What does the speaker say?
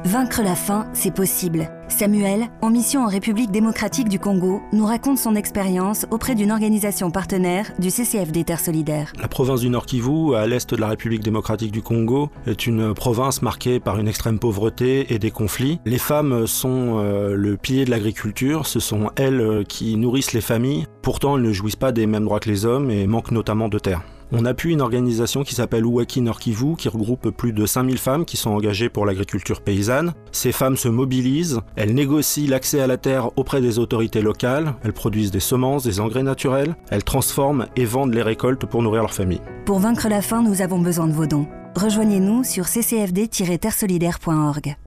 Vaincre la faim, c'est possible. Samuel, en mission en République démocratique du Congo, nous raconte son expérience auprès d'une organisation partenaire du CCFD Terre Solidaire. La province du Nord-Kivu, à l'est de la République démocratique du Congo, est une province marquée par une extrême pauvreté et des conflits. Les femmes sont le pilier de l'agriculture, ce sont elles qui nourrissent les familles. Pourtant, elles ne jouissent pas des mêmes droits que les hommes et manquent notamment de terre. On appuie une organisation qui s'appelle Ouaki Nord-Kivu, qui regroupe plus de 5000 femmes qui sont engagées pour l'agriculture paysanne. Ces femmes se mobilisent, elles négocient l'accès à la terre auprès des autorités locales, elles produisent des semences, des engrais naturels, elles transforment et vendent les récoltes pour nourrir leur famille. Pour vaincre la faim, nous avons besoin de vos dons. Rejoignez-nous sur ccfd-terresolidaire.org.